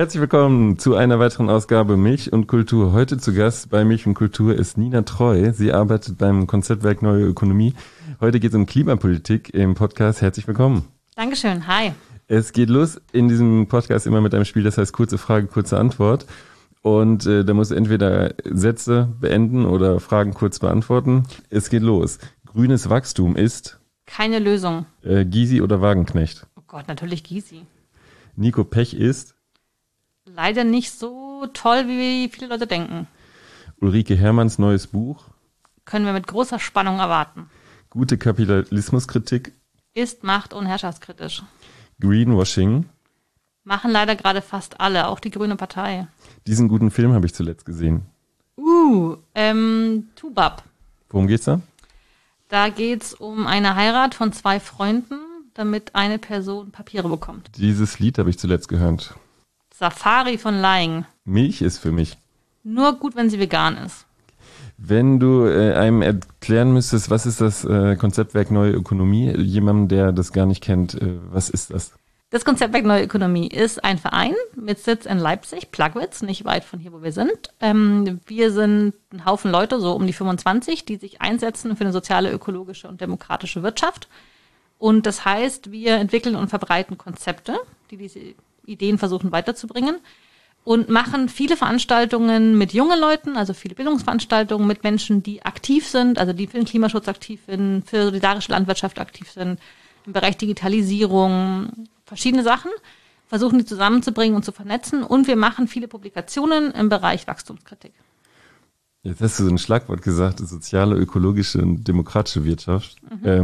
Herzlich willkommen zu einer weiteren Ausgabe Milch und Kultur. Heute zu Gast bei Milch und Kultur ist Nina Treu. Sie arbeitet beim Konzeptwerk Neue Ökonomie. Heute geht es um Klimapolitik im Podcast. Herzlich willkommen. Dankeschön, hi. Es geht los in diesem Podcast immer mit einem Spiel, das heißt kurze Frage, kurze Antwort. Und da musst du entweder Sätze beenden oder Fragen kurz beantworten. Es geht los. Grünes Wachstum ist? Keine Lösung. Gysi oder Wagenknecht? Oh Gott, natürlich Gysi. Nico Pech ist? Leider nicht so toll, wie viele Leute denken. Ulrike Herrmanns neues Buch? Können wir mit großer Spannung erwarten. Gute Kapitalismuskritik? Ist macht- und herrschaftskritisch. Greenwashing? Machen leider gerade fast alle, auch die Grüne Partei. Diesen guten Film habe ich zuletzt gesehen. Tubab. Worum geht's da? Da geht's um eine Heirat von 2 Freunden, damit eine Person Papiere bekommt. Dieses Lied habe ich zuletzt gehört. Safari von Lying. Milch ist für mich. Nur gut, wenn sie vegan ist. Wenn du einem erklären müsstest, was ist das Konzeptwerk Neue Ökonomie, jemandem, der das gar nicht kennt, was ist das? Das Konzeptwerk Neue Ökonomie ist ein Verein mit Sitz in Leipzig, Plagwitz, nicht weit von hier, wo wir sind. Wir sind ein Haufen Leute, so um die 25, die sich einsetzen für eine soziale, ökologische und demokratische Wirtschaft. Und das heißt, wir entwickeln und verbreiten Konzepte, die diese Ideen versuchen weiterzubringen und machen viele Veranstaltungen mit jungen Leuten, also viele Bildungsveranstaltungen mit Menschen, die aktiv sind, also die für den Klimaschutz aktiv sind, für solidarische Landwirtschaft aktiv sind, im Bereich Digitalisierung, verschiedene Sachen, versuchen die zusammenzubringen und zu vernetzen. Und wir machen viele Publikationen im Bereich Wachstumskritik. Jetzt hast du so ein Schlagwort gesagt, soziale, ökologische und demokratische Wirtschaft.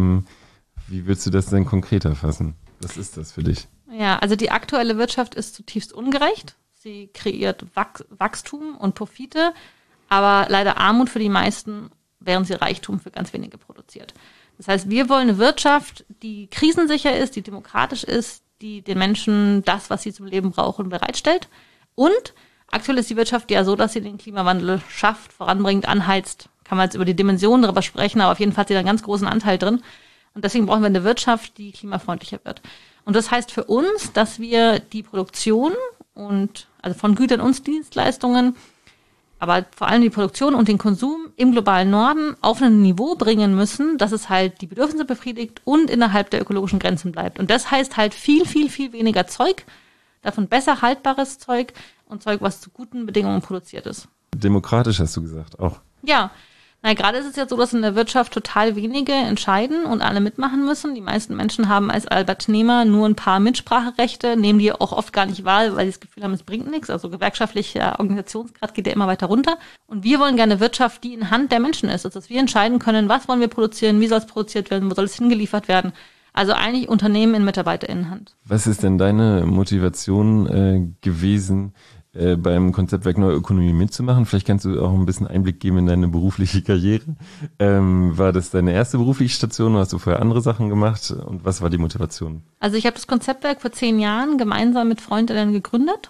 Wie würdest du das denn konkreter fassen? Was ist das für dich? Ja, also die aktuelle Wirtschaft ist zutiefst ungerecht. Sie kreiert Wachstum und Profite, aber leider Armut für die meisten, während sie Reichtum für ganz wenige produziert. Das heißt, wir wollen eine Wirtschaft, die krisensicher ist, die demokratisch ist, die den Menschen das, was sie zum Leben brauchen, bereitstellt. Und aktuell ist die Wirtschaft ja so, dass sie den Klimawandel schafft, voranbringt, anheizt. Kann man jetzt über die Dimensionen darüber sprechen, aber auf jeden Fall hat sie da einen ganz großen Anteil drin. Und deswegen brauchen wir eine Wirtschaft, die klimafreundlicher wird. Und das heißt für uns, dass wir die Produktion und also von Gütern und Dienstleistungen, aber vor allem die Produktion und den Konsum im globalen Norden auf ein Niveau bringen müssen, dass es halt die Bedürfnisse befriedigt und innerhalb der ökologischen Grenzen bleibt. Und das heißt halt viel, viel, viel weniger Zeug, davon besser haltbares Zeug und Zeug, was zu guten Bedingungen produziert ist. Demokratisch hast du gesagt, auch. Ja. Na, gerade ist es ja so, dass in der Wirtschaft total wenige entscheiden und alle mitmachen müssen. Die meisten Menschen haben als Arbeitnehmer nur ein paar Mitspracherechte, nehmen die auch oft gar nicht wahr, weil sie das Gefühl haben, es bringt nichts. Also gewerkschaftlicher Organisationsgrad geht ja immer weiter runter. Und wir wollen gerne eine Wirtschaft, die in Hand der Menschen ist. Also dass wir entscheiden können, was wollen wir produzieren, wie soll es produziert werden, wo soll es hingeliefert werden. Also eigentlich Unternehmen in MitarbeiterInnenhand. Was ist denn deine Motivation gewesen, beim Konzeptwerk Neue Ökonomie mitzumachen? Vielleicht kannst du auch ein bisschen Einblick geben in deine berufliche Karriere. War das deine erste berufliche Station oder hast du vorher andere Sachen gemacht? Und was war die Motivation? Also ich habe das Konzeptwerk vor 10 Jahren gemeinsam mit Freundinnen gegründet,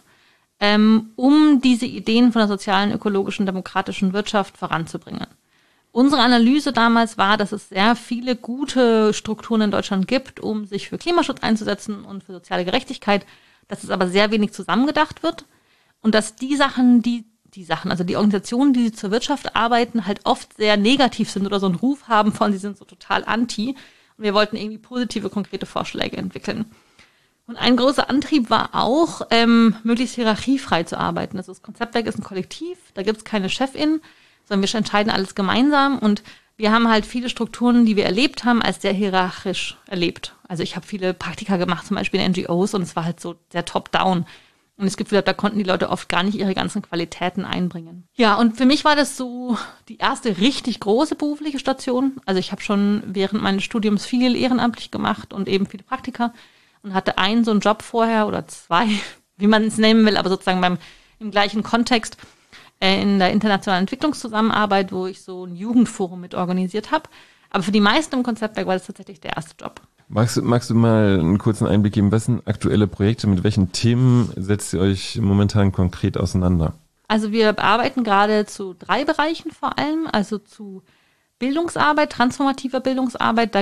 um diese Ideen von der sozialen, ökologischen, demokratischen Wirtschaft voranzubringen. Unsere Analyse damals war, dass es sehr viele gute Strukturen in Deutschland gibt, um sich für Klimaschutz einzusetzen und für soziale Gerechtigkeit, dass es aber sehr wenig zusammengedacht wird. Und dass die Sachen, also die Organisationen, die zur Wirtschaft arbeiten, halt oft sehr negativ sind oder so einen Ruf haben von, sie sind so total anti. Und wir wollten irgendwie positive, konkrete Vorschläge entwickeln. Und ein großer Antrieb war auch, möglichst hierarchiefrei zu arbeiten. Also das Konzeptwerk ist ein Kollektiv, da gibt es keine Chefin, sondern wir entscheiden alles gemeinsam. Und wir haben halt viele Strukturen, die wir erlebt haben, als sehr hierarchisch erlebt. Also ich habe viele Praktika gemacht, zum Beispiel in NGOs, und es war halt so sehr top-down. Und ich das Gefühl habe, da konnten die Leute oft gar nicht ihre ganzen Qualitäten einbringen. Ja, und für mich war das so die erste richtig große berufliche Station. Also ich habe schon während meines Studiums viel ehrenamtlich gemacht und eben viele Praktika und hatte einen so einen Job vorher oder 2, wie man es nennen will, aber sozusagen im gleichen Kontext in der internationalen Entwicklungszusammenarbeit, wo ich so ein Jugendforum mit organisiert habe. Aber für die meisten im Konzeptwerk war das tatsächlich der erste Job. Magst du mal einen kurzen Einblick geben, was sind aktuelle Projekte, mit welchen Themen setzt ihr euch momentan konkret auseinander? Also wir arbeiten gerade zu 3 Bereichen vor allem, also zu Bildungsarbeit, transformativer Bildungsarbeit. Da geht es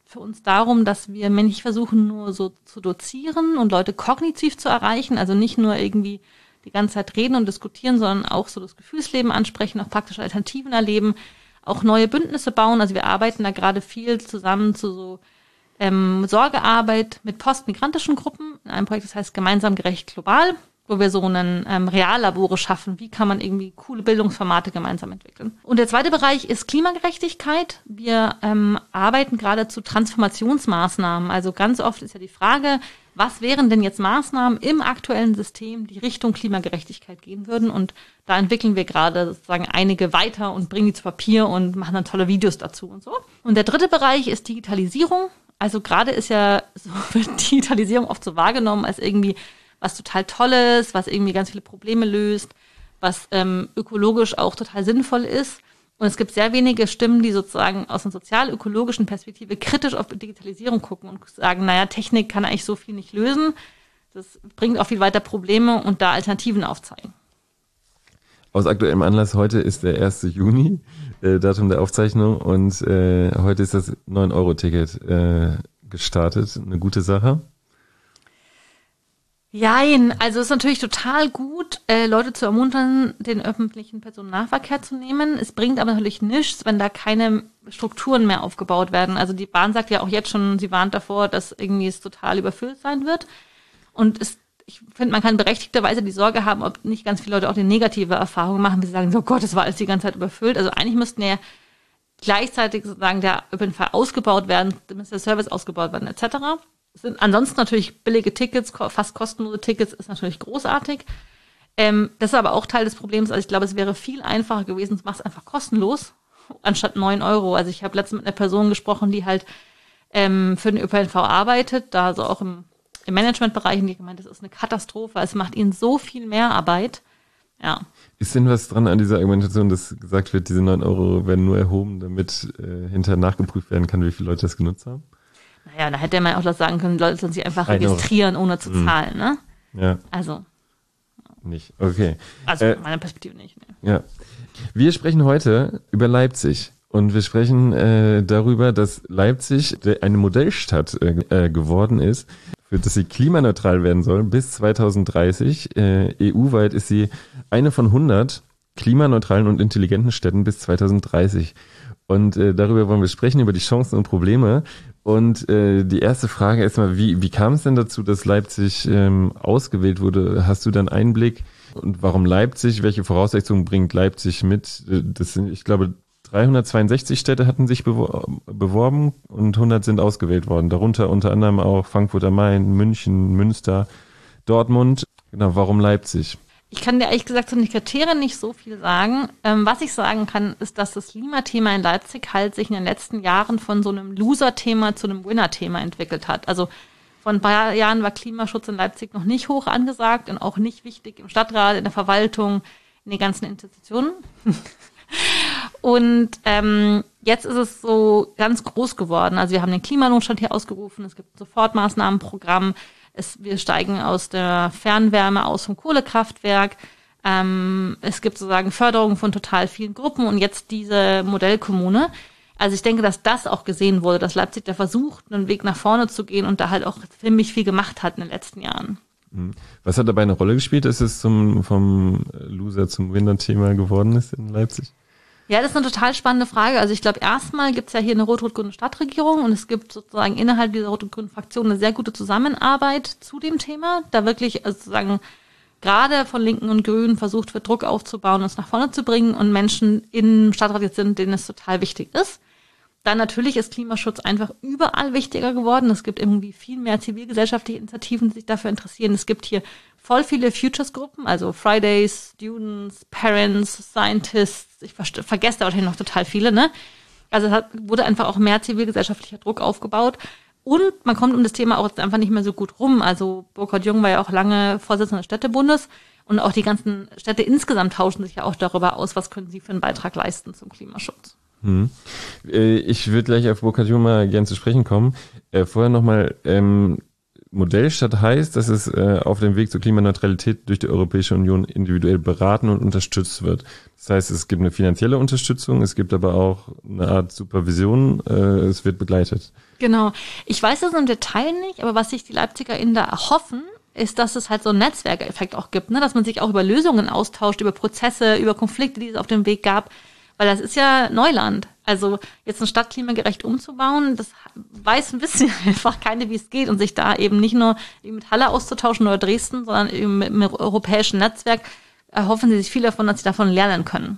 für uns darum, dass wir nicht versuchen, nur so zu dozieren und Leute kognitiv zu erreichen, also nicht nur irgendwie die ganze Zeit reden und diskutieren, sondern auch so das Gefühlsleben ansprechen, auch praktische Alternativen erleben, auch neue Bündnisse bauen. Also wir arbeiten da gerade viel zusammen zu so Sorgearbeit mit postmigrantischen Gruppen in einem Projekt, das heißt Gemeinsam gerecht global, wo wir so einen Reallabore schaffen. Wie kann man irgendwie coole Bildungsformate gemeinsam entwickeln? Und der zweite Bereich ist Klimagerechtigkeit. Wir arbeiten gerade zu Transformationsmaßnahmen. Also ganz oft ist ja die Frage, was wären denn jetzt Maßnahmen im aktuellen System, die Richtung Klimagerechtigkeit gehen würden? Und da entwickeln wir gerade sozusagen einige weiter und bringen die zu Papier und machen dann tolle Videos dazu und so. Und der dritte Bereich ist Digitalisierung. Also gerade ist ja so, wird Digitalisierung oft so wahrgenommen als irgendwie was total Tolles, was irgendwie ganz viele Probleme löst, was ökologisch auch total sinnvoll ist. Und es gibt sehr wenige Stimmen, die sozusagen aus einer sozial-ökologischen Perspektive kritisch auf Digitalisierung gucken und sagen, naja, Technik kann eigentlich so viel nicht lösen. Das bringt auch viel weiter Probleme und da Alternativen aufzeigen. Aus aktuellem Anlass, heute ist der 1. Juni, Datum der Aufzeichnung, und heute ist das 9-Euro-Ticket gestartet. Eine gute Sache. Jein, also es ist natürlich total gut, Leute zu ermuntern, den öffentlichen Personennahverkehr zu nehmen. Es bringt aber natürlich nichts, wenn da keine Strukturen mehr aufgebaut werden. Also die Bahn sagt ja auch jetzt schon, sie warnt davor, dass irgendwie es total überfüllt sein wird. Und ich finde, man kann berechtigterweise die Sorge haben, ob nicht ganz viele Leute auch die negative Erfahrung machen, wie sie sagen, so Gott, das war alles die ganze Zeit überfüllt. Also eigentlich müssten ja gleichzeitig sozusagen der ÖPNV ausgebaut werden, der Service ausgebaut werden, etc. Es sind ansonsten natürlich billige Tickets, fast kostenlose Tickets, ist natürlich großartig. Das ist aber auch Teil des Problems. Also ich glaube, es wäre viel einfacher gewesen, mach es einfach kostenlos, anstatt 9 Euro. Also ich habe letztens mit einer Person gesprochen, die halt für den ÖPNV arbeitet, da so auch im Managementbereich, und die gemeint, das ist eine Katastrophe. Es macht ihnen so viel mehr Arbeit. Ja. Ist denn was dran an dieser Argumentation, dass gesagt wird, diese 9 Euro werden nur erhoben, damit hinterher nachgeprüft werden kann, wie viele Leute das genutzt haben? Naja, da hätte man auch das sagen können, Leute sollen sich einfach registrieren, ohne zu zahlen, ne? Ja. Also. Nicht, okay. Also meiner Perspektive nicht. Ne? Ja. Wir sprechen heute über Leipzig. Und wir sprechen darüber, dass Leipzig eine Modellstadt geworden ist, für das sie klimaneutral werden soll bis 2030. EU-weit ist sie eine von 100 klimaneutralen und intelligenten Städten bis 2030. Und darüber wollen wir sprechen, über die Chancen und Probleme. Und die erste Frage erstmal, wie kam es denn dazu, dass Leipzig ausgewählt wurde? Hast du dann Einblick? Und warum Leipzig? Welche Voraussetzungen bringt Leipzig mit? Das sind, ich glaube, 362 Städte hatten sich beworben und 100 sind ausgewählt worden. Darunter unter anderem auch Frankfurt am Main, München, Münster, Dortmund. Genau, warum Leipzig? Ich kann dir ehrlich gesagt zu den Kriterien nicht so viel sagen. Was ich sagen kann, ist, dass das Klimathema in Leipzig halt sich in den letzten Jahren von so einem Loser-Thema zu einem Winner-Thema entwickelt hat. Also vor ein paar Jahren war Klimaschutz in Leipzig noch nicht hoch angesagt und auch nicht wichtig im Stadtrat, in der Verwaltung, in den ganzen Institutionen. Und jetzt ist es so ganz groß geworden. Also wir haben den Klimanotstand hier ausgerufen, es gibt ein Sofortmaßnahmenprogramm, wir steigen aus der Fernwärme aus vom Kohlekraftwerk, es gibt sozusagen Förderung von total vielen Gruppen und jetzt diese Modellkommune. Also ich denke, dass das auch gesehen wurde, dass Leipzig da versucht, einen Weg nach vorne zu gehen und da halt auch ziemlich viel gemacht hat in den letzten Jahren. Was hat dabei eine Rolle gespielt, dass es vom Loser zum Winner-Thema geworden ist in Leipzig? Ja, das ist eine total spannende Frage. Also ich glaube, erstmal gibt es ja hier eine rot-rot-grüne Stadtregierung und es gibt sozusagen innerhalb dieser rot-rot-grünen Fraktion eine sehr gute Zusammenarbeit zu dem Thema, da wirklich sozusagen gerade von Linken und Grünen versucht wird, Druck aufzubauen, uns nach vorne zu bringen und Menschen im Stadtrat jetzt sind, denen es total wichtig ist. Dann natürlich ist Klimaschutz einfach überall wichtiger geworden. Es gibt irgendwie viel mehr zivilgesellschaftliche Initiativen, die sich dafür interessieren. Es gibt hier voll viele Futures-Gruppen, also Fridays, Students, Parents, Scientists. Ich vergesse da wahrscheinlich noch total viele, ne? Also es wurde einfach auch mehr zivilgesellschaftlicher Druck aufgebaut. Und man kommt um das Thema auch jetzt einfach nicht mehr so gut rum. Also Burkhard Jung war ja auch lange Vorsitzender des Städtebundes. Und auch die ganzen Städte insgesamt tauschen sich ja auch darüber aus, was können sie für einen Beitrag leisten zum Klimaschutz. Ich würde gleich auf Burkhard Jung mal gern zu sprechen kommen. Vorher nochmal, Modellstadt heißt, dass es auf dem Weg zur Klimaneutralität durch die Europäische Union individuell beraten und unterstützt wird. Das heißt, es gibt eine finanzielle Unterstützung, es gibt aber auch eine Art Supervision, es wird begleitet. Genau. Ich weiß das im Detail nicht, aber was sich die LeipzigerInnen da erhoffen, ist, dass es halt so einen Netzwerkeffekt auch gibt, ne? Dass man sich auch über Lösungen austauscht, über Prozesse, über Konflikte, die es auf dem Weg gab. Weil das ist ja Neuland. Also jetzt eine Stadt klimagerecht umzubauen, das weiß ein bisschen einfach keine, wie es geht. Und sich da eben nicht nur mit Halle auszutauschen oder Dresden, sondern eben mit einem europäischen Netzwerk, erhoffen sie sich viel davon, dass sie davon lernen können.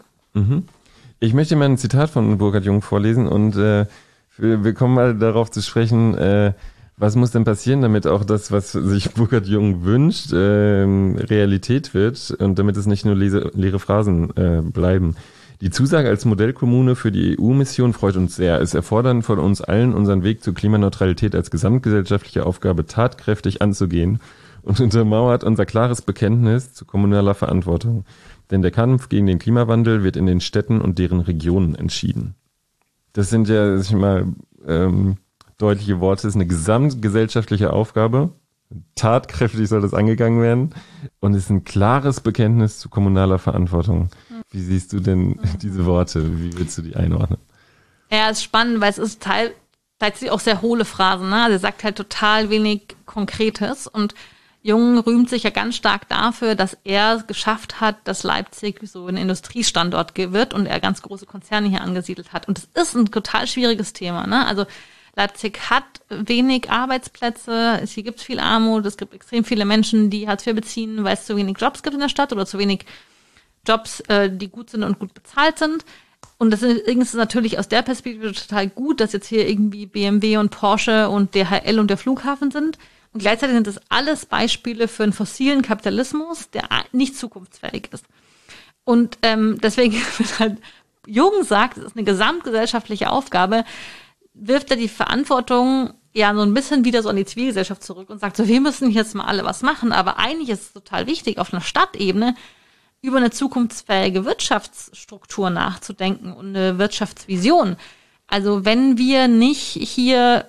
Ich möchte mal ein Zitat von Burkhard Jung vorlesen und wir kommen mal darauf zu sprechen, was muss denn passieren, damit auch das, was sich Burkhard Jung wünscht, Realität wird und damit es nicht nur leere Phrasen bleiben. Die Zusage als Modellkommune für die EU-Mission freut uns sehr. Es erfordert von uns allen, unseren Weg zur Klimaneutralität als gesamtgesellschaftliche Aufgabe tatkräftig anzugehen und untermauert unser klares Bekenntnis zu kommunaler Verantwortung. Denn der Kampf gegen den Klimawandel wird in den Städten und deren Regionen entschieden. Das sind ja, sag ich mal, deutliche Worte. Es ist eine gesamtgesellschaftliche Aufgabe. Tatkräftig soll das angegangen werden. Und es ist ein klares Bekenntnis zu kommunaler Verantwortung. Wie siehst du denn diese Worte? Wie willst du die einordnen? Ja, ist spannend, weil es ist tatsächlich auch sehr hohle Phrasen, ne? Also er sagt halt total wenig Konkretes und Jung rühmt sich ja ganz stark dafür, dass er es geschafft hat, dass Leipzig so ein Industriestandort wird und er ganz große Konzerne hier angesiedelt hat. Und das ist ein total schwieriges Thema, ne? Also Leipzig hat wenig Arbeitsplätze, hier gibt es viel Armut, es gibt extrem viele Menschen, die Hartz IV beziehen, weil es zu wenig Jobs gibt in der Stadt oder zu wenig Jobs, die gut sind und gut bezahlt sind. Und das ist natürlich aus der Perspektive total gut, dass jetzt hier irgendwie BMW und Porsche und DHL und der Flughafen sind. Und gleichzeitig sind das alles Beispiele für einen fossilen Kapitalismus, der nicht zukunftsfähig ist. Und deswegen, wenn halt Jung sagt, es ist eine gesamtgesellschaftliche Aufgabe, wirft er die Verantwortung ja so ein bisschen wieder so an die Zivilgesellschaft zurück und sagt so, wir müssen jetzt mal alle was machen. Aber eigentlich ist es total wichtig, auf einer Stadtebene über eine zukunftsfähige Wirtschaftsstruktur nachzudenken und eine Wirtschaftsvision. Also wenn wir nicht hier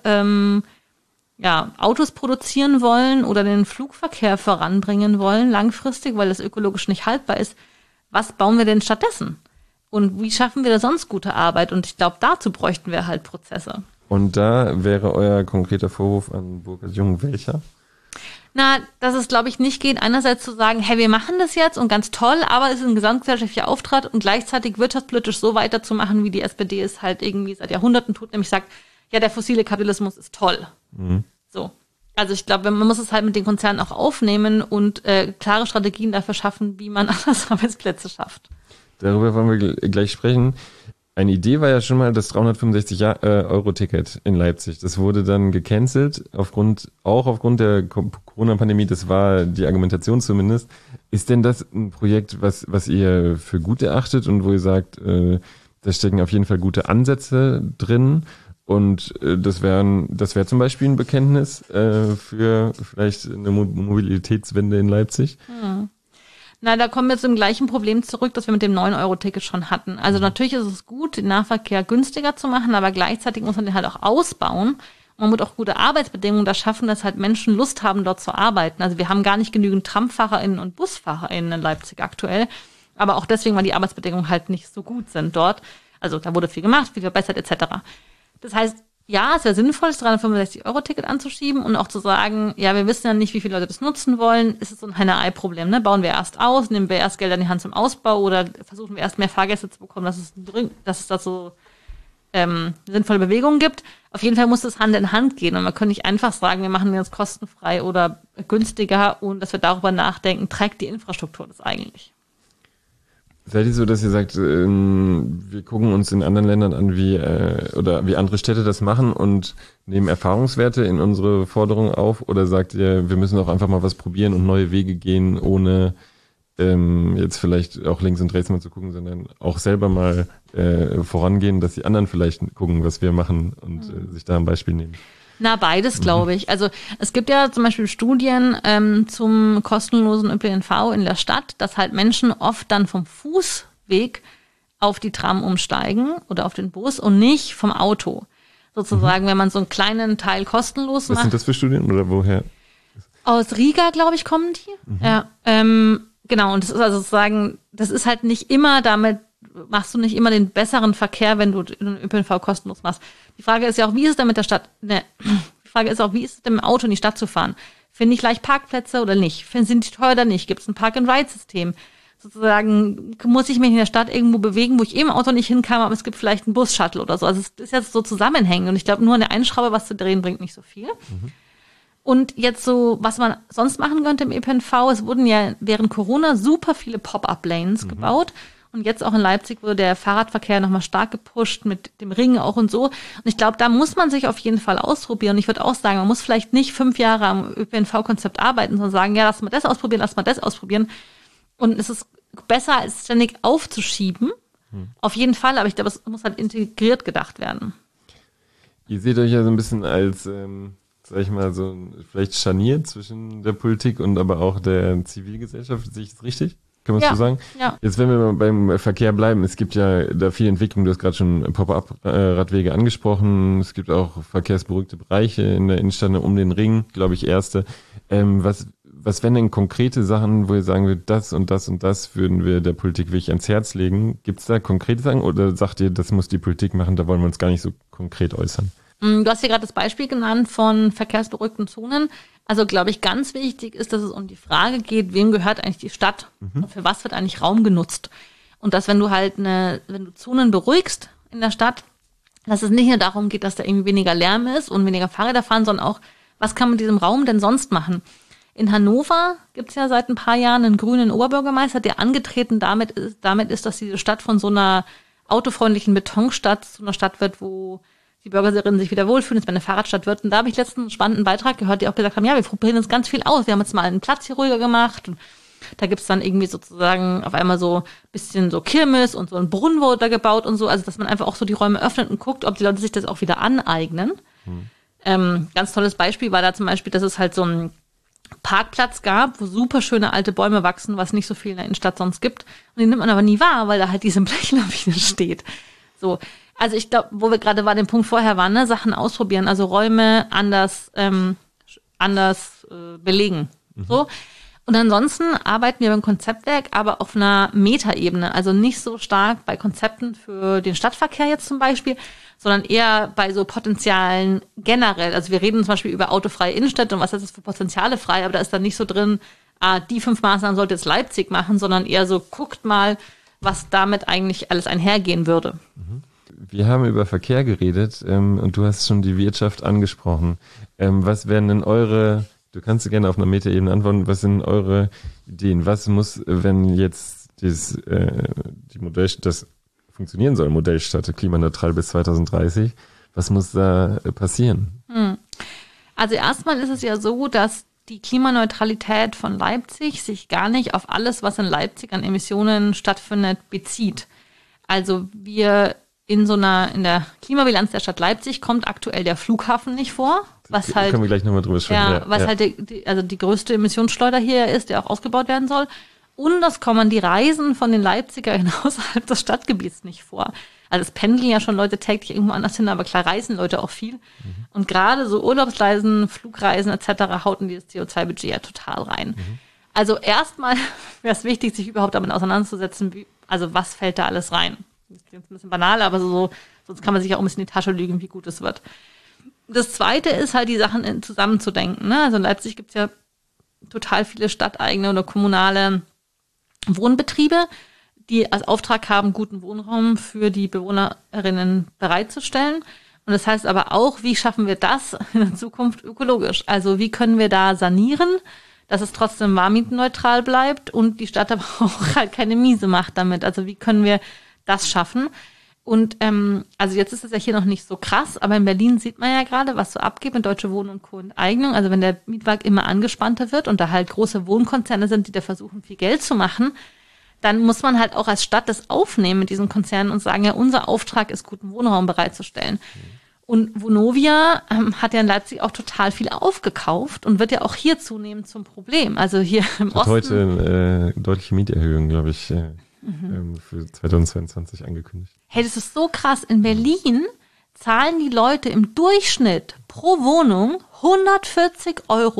Autos produzieren wollen oder den Flugverkehr voranbringen wollen, langfristig, weil das ökologisch nicht haltbar ist, was bauen wir denn stattdessen? Und wie schaffen wir da sonst gute Arbeit? Und ich glaube, dazu bräuchten wir halt Prozesse. Und da wäre euer konkreter Vorwurf an Burkhard Jung welcher? Na, dass es, glaube ich, nicht geht, einerseits zu sagen, hey, wir machen das jetzt und ganz toll, aber es ist ein gesamtgesellschaftlicher Auftrag und gleichzeitig wirtschaftspolitisch so weiterzumachen, wie die SPD es halt irgendwie seit Jahrhunderten tut, nämlich sagt, ja, der fossile Kapitalismus ist toll. So. Also ich glaube, man muss es halt mit den Konzernen auch aufnehmen und klare Strategien dafür schaffen, wie man anders Arbeitsplätze schafft. Darüber wollen wir gleich sprechen. Eine Idee war ja schon mal das 365-Euro-Ticket in Leipzig. Das wurde dann gecancelt, aufgrund der Corona-Pandemie. Das war die Argumentation zumindest. Ist denn das ein Projekt, was ihr für gut erachtet und wo ihr sagt, da stecken auf jeden Fall gute Ansätze drin? Und das wäre zum Beispiel ein Bekenntnis für vielleicht eine Mobilitätswende in Leipzig? Na, da kommen wir zum gleichen Problem zurück, das wir mit dem 9-Euro-Ticket schon hatten. Also natürlich ist es gut, den Nahverkehr günstiger zu machen, aber gleichzeitig muss man den halt auch ausbauen. Und man muss auch gute Arbeitsbedingungen da schaffen, dass halt Menschen Lust haben, dort zu arbeiten. Also wir haben gar nicht genügend TramfahrerInnen und BusfahrerInnen in Leipzig aktuell. Aber auch deswegen, weil die Arbeitsbedingungen halt nicht so gut sind dort. Also da wurde viel gemacht, viel verbessert etc. Das heißt, ja, es wäre sinnvoll, das 365-Euro-Ticket anzuschieben und auch zu sagen, ja, wir wissen ja nicht, wie viele Leute das nutzen wollen. Ist es so ein Henne-Ei-Problem, ne? Bauen wir erst aus, nehmen wir erst Geld in die Hand zum Ausbau oder versuchen wir erst mehr Fahrgäste zu bekommen, dass es da so sinnvolle Bewegungen gibt. Auf jeden Fall muss das Hand in Hand gehen und man kann nicht einfach sagen, wir machen das kostenfrei oder günstiger und dass wir darüber nachdenken, trägt die Infrastruktur das eigentlich? Seid ihr so, dass ihr sagt, wir gucken uns in anderen Ländern an, wie andere Städte das machen und nehmen Erfahrungswerte in unsere Forderungen auf? Oder sagt ihr, wir müssen auch einfach mal was probieren und neue Wege gehen, ohne jetzt vielleicht auch links und rechts mal zu gucken, sondern auch selber mal vorangehen, dass die anderen vielleicht gucken, was wir machen und sich da ein Beispiel nehmen? Na, beides, glaube ich. Also es gibt ja zum Beispiel Studien zum kostenlosen ÖPNV in der Stadt, dass halt Menschen oft dann vom Fußweg auf die Tram umsteigen oder auf den Bus und nicht vom Auto. Sozusagen, wenn man so einen kleinen Teil kostenlos macht. Was sind das für Studien oder woher? Aus Riga, glaube ich, kommen die. Ja, genau. Und das ist also sozusagen, das ist halt nicht immer, damit machst du nicht immer den besseren Verkehr, wenn du den ÖPNV kostenlos machst. Die Frage ist ja auch, wie ist es denn mit der Stadt? Ne, die Frage ist auch, wie ist es denn mit dem Auto in die Stadt zu fahren? Finde ich leicht Parkplätze oder nicht? Sind die teuer oder nicht? Gibt es ein Park-and-Ride-System? Sozusagen muss ich mich in der Stadt irgendwo bewegen, wo ich im Auto nicht hinkam, aber es gibt vielleicht einen Bus-Shuttle oder so. Also es ist jetzt so zusammenhängend und ich glaube, nur an der einen Schraube was zu drehen bringt nicht so viel. Und jetzt so, was man sonst machen könnte im ÖPNV, es wurden ja während Corona super viele Pop-up-Lanes gebaut. Und jetzt auch in Leipzig wurde der Fahrradverkehr nochmal stark gepusht mit dem Ring auch und so. Und ich glaube, da muss man sich auf jeden Fall ausprobieren. Und ich würde auch sagen, man muss vielleicht nicht 5 Jahre am ÖPNV-Konzept arbeiten, sondern sagen, ja, lass mal das ausprobieren. Und es ist besser, als ständig aufzuschieben. Auf jeden Fall, aber ich glaube, es muss halt integriert gedacht werden. Ihr seht euch ja so ein bisschen als, sag ich mal, so vielleicht Scharnier zwischen der Politik und aber auch der Zivilgesellschaft. Sehe ich das richtig? Kann man das so sagen? Ja. Jetzt, wenn wir mal beim Verkehr bleiben, es gibt ja da viel Entwicklung, du hast gerade schon Pop-up-Radwege angesprochen, es gibt auch verkehrsberuhigte Bereiche in der Innenstadt um den Ring, glaube ich, erste. Was wären denn konkrete Sachen, wo ihr sagen würdet, das und das und das würden wir der Politik wirklich ans Herz legen? Gibt es da konkrete Sachen oder sagt ihr, das muss die Politik machen, da wollen wir uns gar nicht so konkret äußern? Du hast hier gerade das Beispiel genannt von verkehrsberuhigten Zonen. Also, glaube ich, ganz wichtig ist, dass es um die Frage geht, wem gehört eigentlich die Stadt? Und für was wird eigentlich Raum genutzt? Und dass, wenn du Zonen beruhigst in der Stadt, dass es nicht nur darum geht, dass da irgendwie weniger Lärm ist und weniger Fahrräder fahren, sondern auch, was kann man mit diesem Raum denn sonst machen? In Hannover gibt es ja seit ein paar Jahren einen grünen Oberbürgermeister, der angetreten damit ist, dass diese Stadt von so einer autofreundlichen Betonstadt zu einer Stadt wird, wo die Bürgerinnen sich wieder wohlfühlen, dass es eine Fahrradstadt wird. Und da habe ich letztens einen spannenden Beitrag gehört, die auch gesagt haben, ja, wir probieren uns ganz viel aus. Wir haben jetzt mal einen Platz hier ruhiger gemacht. Und da gibt es dann irgendwie sozusagen auf einmal so ein bisschen so Kirmes und so ein Brunnen wurde da gebaut und so. Also, dass man einfach auch so die Räume öffnet und guckt, ob die Leute sich das auch wieder aneignen. Ganz tolles Beispiel war da zum Beispiel, dass es halt so einen Parkplatz gab, wo super schöne alte Bäume wachsen, was nicht so viel in der Innenstadt sonst gibt. Und die nimmt man aber nie wahr, weil da halt diese Blechlawine steht. So. Also ich glaube, wo wir gerade den Punkt vorher waren, ne, Sachen ausprobieren, also Räume anders belegen. So. Und ansonsten arbeiten wir beim Konzeptwerk aber auf einer Metaebene, also nicht so stark bei Konzepten für den Stadtverkehr jetzt zum Beispiel, sondern eher bei so Potenzialen generell. Also wir reden zum Beispiel über autofreie Innenstädte und was ist das für Potenziale frei, aber da ist dann nicht so drin, die 5 Maßnahmen sollte jetzt Leipzig machen, sondern eher so, guckt mal, was damit eigentlich alles einhergehen würde. Wir haben über Verkehr geredet und du hast schon die Wirtschaft angesprochen. Was wären denn du kannst gerne auf einer Metaebene antworten, was sind eure Ideen? Was muss, wenn jetzt das funktionieren soll, Modellstadt klimaneutral bis 2030, was muss da passieren? Also erstmal ist es ja so, dass die Klimaneutralität von Leipzig sich gar nicht auf alles, was in Leipzig an Emissionen stattfindet, bezieht. Also in der Klimabilanz der Stadt Leipzig kommt aktuell der Flughafen nicht vor, was halt, können wir gleich nochmal drüber sprechen. Halt die größte Emissionsschleuder hier ist, der auch ausgebaut werden soll. Und das kommen die Reisen von den Leipzigern außerhalb des Stadtgebiets nicht vor. Also es pendeln ja schon Leute täglich irgendwo anders hin, aber klar reisen Leute auch viel. Und gerade so Urlaubsreisen, Flugreisen etc. hauten dieses CO2-Budget ja total rein. Also erstmal wäre es wichtig, sich überhaupt damit auseinanderzusetzen, was fällt da alles rein. Das klingt ein bisschen banal, aber sonst kann man sich auch ein bisschen in die Tasche lügen, wie gut es wird. Das Zweite ist halt, die Sachen zusammenzudenken. Ne? Also in Leipzig gibt es ja total viele stadteigene oder kommunale Wohnbetriebe, die als Auftrag haben, guten Wohnraum für die BewohnerInnen bereitzustellen. Und das heißt aber auch, wie schaffen wir das in der Zukunft ökologisch? Also wie können wir da sanieren, dass es trotzdem warmietenneutral bleibt und die Stadt aber auch halt keine Miese macht damit. Also wie können wir das schaffen? Und also jetzt ist es ja hier noch nicht so krass, aber in Berlin sieht man ja gerade, was so abgeht mit Deutsche Wohnen und Co. Enteignung. Also wenn der Mietmarkt immer angespannter wird und da halt große Wohnkonzerne sind, die da versuchen, viel Geld zu machen, dann muss man halt auch als Stadt das aufnehmen mit diesen Konzernen und sagen, ja, unser Auftrag ist, guten Wohnraum bereitzustellen. Und Vonovia hat ja in Leipzig auch total viel aufgekauft und wird ja auch hier zunehmend zum Problem. Also hier im Osten. Heute eine deutliche Mieterhöhung, glaube ich, für 2022 angekündigt. Hey, das ist so krass. In Berlin zahlen die Leute im Durchschnitt pro Wohnung 140 €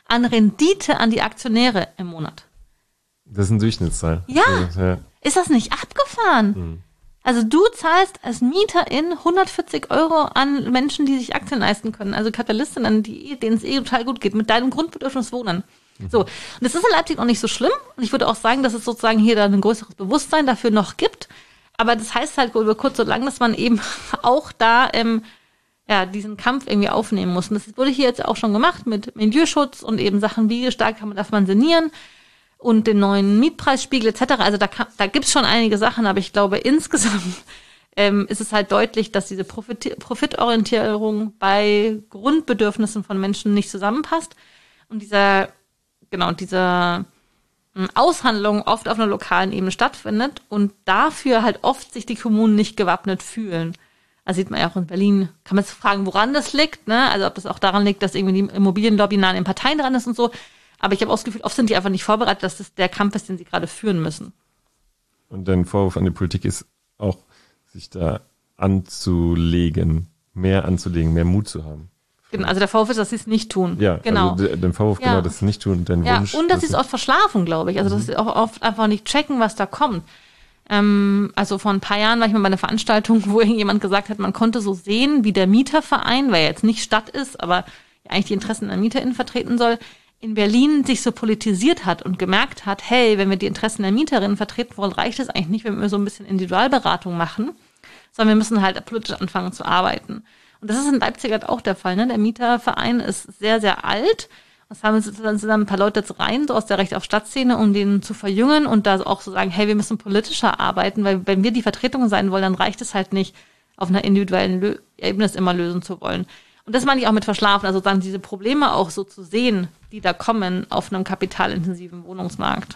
an Rendite an die Aktionäre im Monat. Das ist eine Durchschnittszahl. Ja. Ist das nicht abgefahren? Also du zahlst als Mieterin 140 € an Menschen, die sich Aktien leisten können. Also Kapitalistinnen, denen es total gut geht, mit deinem Grundbedürfnis wohnen. So. Und das ist in Leipzig auch nicht so schlimm. Und ich würde auch sagen, dass es sozusagen hier dann ein größeres Bewusstsein dafür noch gibt. Aber das heißt halt über kurz oder lang, dass man eben auch da diesen Kampf irgendwie aufnehmen muss. Und das wurde hier jetzt auch schon gemacht mit Milieuschutz und eben Sachen, wie stark darf man sanieren und den neuen Mietpreisspiegel etc. Also da gibt's schon einige Sachen, aber ich glaube insgesamt ist es halt deutlich, dass diese Profitorientierung bei Grundbedürfnissen von Menschen nicht zusammenpasst und diese Aushandlung oft auf einer lokalen Ebene stattfindet und dafür halt oft sich die Kommunen nicht gewappnet fühlen. Also sieht man ja auch in Berlin, kann man sich fragen, woran das liegt, ne? Also ob das auch daran liegt, dass irgendwie die Immobilienlobby nah an den Parteien dran ist und so. Aber ich habe auch das Gefühl, oft sind die einfach nicht vorbereitet, dass das der Kampf ist, den sie gerade führen müssen. Und dein Vorwurf an die Politik ist auch, sich da anzulegen, mehr Mut zu haben. Genau, also der Vorwurf ist, dass sie es nicht tun. Ja, genau. Also der Vorwurf, genau, dass sie es nicht tun, dein Wunsch. Und dass sie es oft verschlafen, glaube ich. Also dass sie auch oft einfach nicht checken, was da kommt. Also vor ein paar Jahren war ich mal bei einer Veranstaltung, wo irgendjemand gesagt hat, man konnte so sehen, wie der Mieterverein, weil er jetzt nicht Stadt ist, aber eigentlich die Interessen der MieterInnen vertreten soll, in Berlin sich so politisiert hat und gemerkt hat, hey, wenn wir die Interessen der MieterInnen vertreten wollen, reicht es eigentlich nicht, wenn wir so ein bisschen Individualberatung machen, sondern wir müssen halt politisch anfangen zu arbeiten. Und das ist in Leipzig halt auch der Fall, ne? Der Mieterverein ist sehr, sehr alt. Das haben dann ein paar Leute jetzt rein, so aus der Recht auf Stadtszene, um den zu verjüngen und da auch so sagen, hey, wir müssen politischer arbeiten, weil wenn wir die Vertretung sein wollen, dann reicht es halt nicht, auf einer individuellen Ebene es immer lösen zu wollen. Und das meine ich auch mit verschlafen, also dann diese Probleme auch so zu sehen, die da kommen auf einem kapitalintensiven Wohnungsmarkt.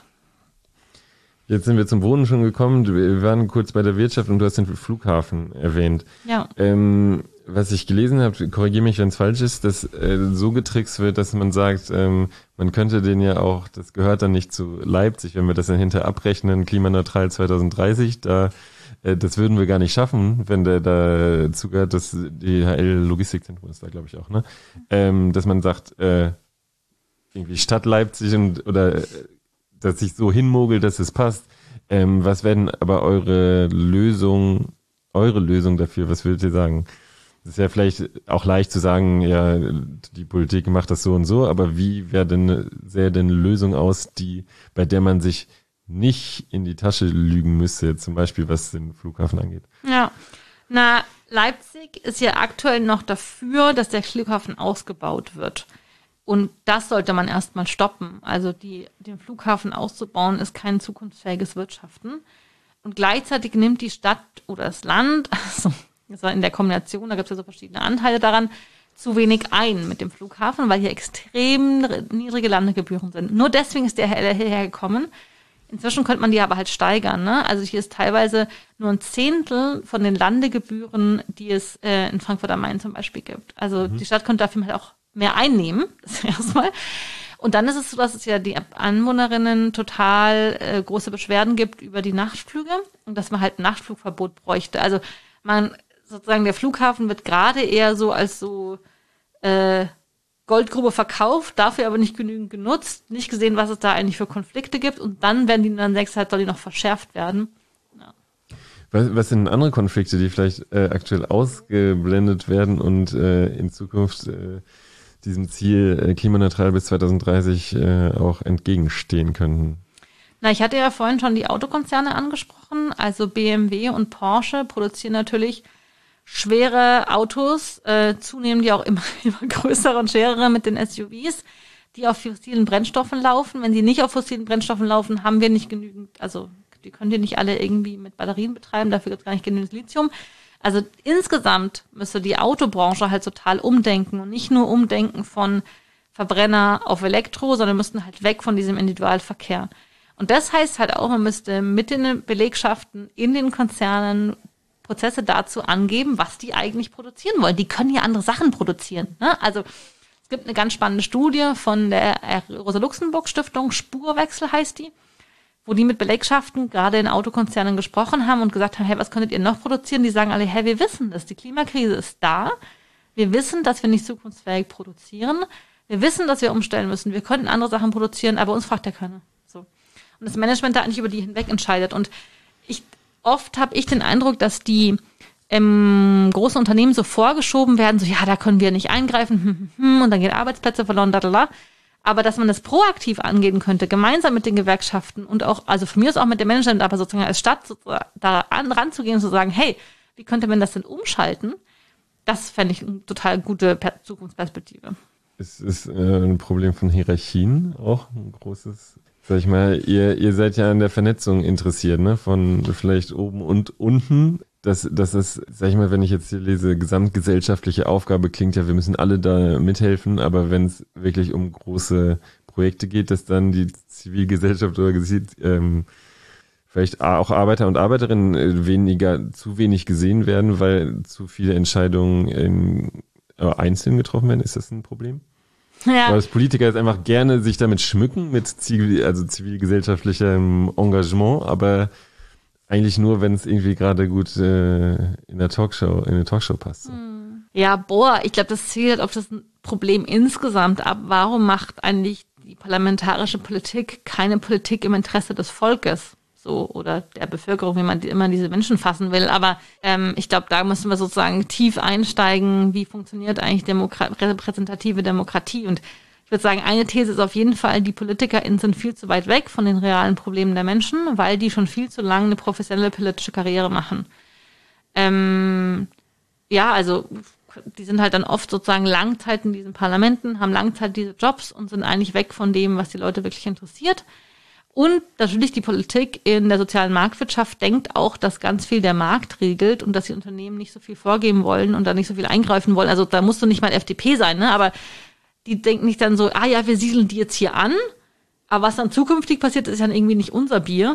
Jetzt sind wir zum Wohnen schon gekommen. Wir waren kurz bei der Wirtschaft und du hast den Flughafen erwähnt. Ja. Was ich gelesen habe, korrigiere mich, wenn es falsch ist, dass so getrickst wird, dass man sagt, man könnte den ja auch, das gehört dann nicht zu Leipzig, wenn wir das dann hinterher abrechnen, klimaneutral 2030, das würden wir gar nicht schaffen, wenn der da zugehört, das DHL Logistikzentrum ist da, glaube ich, auch, ne? Dass man sagt, irgendwie Stadt Leipzig oder dass sich so hinmogelt, dass es passt. Was werden aber eure Lösung dafür? Was würdet ihr sagen? Das ist ja vielleicht auch leicht zu sagen, ja, die Politik macht das so und so, aber wie sähe denn eine Lösung aus, bei der man sich nicht in die Tasche lügen müsste, zum Beispiel was den Flughafen angeht? Ja, Leipzig ist ja aktuell noch dafür, dass der Flughafen ausgebaut wird. Und das sollte man erstmal stoppen. Also den Flughafen auszubauen, ist kein zukunftsfähiges Wirtschaften. Und gleichzeitig nimmt die Stadt oder das Land, also in der Kombination, da gibt es ja so verschiedene Anteile daran, zu wenig ein mit dem Flughafen, weil hier extrem niedrige Landegebühren sind. Nur deswegen ist der hierher gekommen. Inzwischen könnte man die aber halt steigern, ne? Also hier ist teilweise nur ein Zehntel von den Landegebühren, die es in Frankfurt am Main zum Beispiel gibt. Also die Stadt könnte dafür halt auch mehr einnehmen, das erstmal. Und dann ist es so, dass es ja die Anwohnerinnen total große Beschwerden gibt über die Nachtflüge und dass man halt ein Nachtflugverbot bräuchte. Also sozusagen der Flughafen wird gerade eher so als so Goldgrube verkauft, dafür aber nicht genügend genutzt, nicht gesehen, was es da eigentlich für Konflikte gibt und dann werden die dann soll die noch verschärft werden. Ja. Was sind andere Konflikte, die vielleicht aktuell ausgeblendet werden und in Zukunft diesem Ziel klimaneutral bis 2030 auch entgegenstehen könnten? Ich hatte ja vorhin schon die Autokonzerne angesprochen. Also BMW und Porsche produzieren natürlich schwere Autos, zunehmend die auch immer größere und schwerere mit den SUVs, die auf fossilen Brennstoffen laufen. Wenn sie nicht auf fossilen Brennstoffen laufen, haben wir nicht genügend, also die können wir nicht alle irgendwie mit Batterien betreiben, dafür gibt es gar nicht genügend Lithium. Also insgesamt müsste die Autobranche halt total umdenken und nicht nur umdenken von Verbrenner auf Elektro, sondern müssten halt weg von diesem Individualverkehr. Und das heißt halt auch, man müsste mit den Belegschaften in den Konzernen Prozesse dazu angeben, was die eigentlich produzieren wollen. Die können ja andere Sachen produzieren, ne? Also es gibt eine ganz spannende Studie von der Rosa-Luxemburg-Stiftung, Spurwechsel heißt die, wo die mit Belegschaften gerade in Autokonzernen gesprochen haben und gesagt haben, hey, was könntet ihr noch produzieren? Die sagen alle, hey, wir wissen das, die Klimakrise ist da. Wir wissen, dass wir nicht zukunftsfähig produzieren. Wir wissen, dass wir umstellen müssen. Wir könnten andere Sachen produzieren, aber uns fragt ja keiner. So. Und das Management da eigentlich über die hinweg entscheidet. Und oft habe ich den Eindruck, dass die großen Unternehmen so vorgeschoben werden, so, ja, da können wir nicht eingreifen, und dann gehen Arbeitsplätze verloren, aber dass man das proaktiv angehen könnte, gemeinsam mit den Gewerkschaften und auch, also von mir aus auch mit dem Management, aber sozusagen als Stadt da ranzugehen und zu sagen, hey, wie könnte man das denn umschalten? Das fände ich eine total gute Zukunftsperspektive. Es ist ein Problem von Hierarchien auch ein großes. Sag ich mal, ihr seid ja an der Vernetzung interessiert, ne? Von vielleicht oben und unten. Das ist, sag ich mal, wenn ich jetzt hier lese, gesamtgesellschaftliche Aufgabe klingt ja, wir müssen alle da mithelfen, aber wenn es wirklich um große Projekte geht, dass dann die Zivilgesellschaft oder vielleicht auch Arbeiter und Arbeiterinnen zu wenig gesehen werden, weil zu viele Entscheidungen einzeln getroffen werden, ist das ein Problem? Ja. Weil das Politiker jetzt einfach gerne sich damit schmücken, mit zivilgesellschaftlichem Engagement, aber eigentlich nur, wenn es irgendwie gerade gut in eine Talkshow passt. Ja, ich glaube, das zielt auf das Problem insgesamt ab. Warum macht eigentlich die parlamentarische Politik keine Politik im Interesse des Volkes? So, oder der Bevölkerung, wie man immer diese Menschen fassen will. Aber ich glaube, da müssen wir sozusagen tief einsteigen, wie funktioniert eigentlich repräsentative Demokratie. Und ich würde sagen, eine These ist auf jeden Fall, die PolitikerInnen sind viel zu weit weg von den realen Problemen der Menschen, weil die schon viel zu lange eine professionelle politische Karriere machen. Also die sind halt dann oft sozusagen Langzeit in diesen Parlamenten, haben Langzeit diese Jobs und sind eigentlich weg von dem, was die Leute wirklich interessiert. Und natürlich die Politik in der sozialen Marktwirtschaft denkt auch, dass ganz viel der Markt regelt und dass die Unternehmen nicht so viel vorgeben wollen und da nicht so viel eingreifen wollen. Also da musst du nicht mal FDP sein, ne? Aber die denken nicht dann so, wir siedeln die jetzt hier an, aber was dann zukünftig passiert, ist dann irgendwie nicht unser Bier.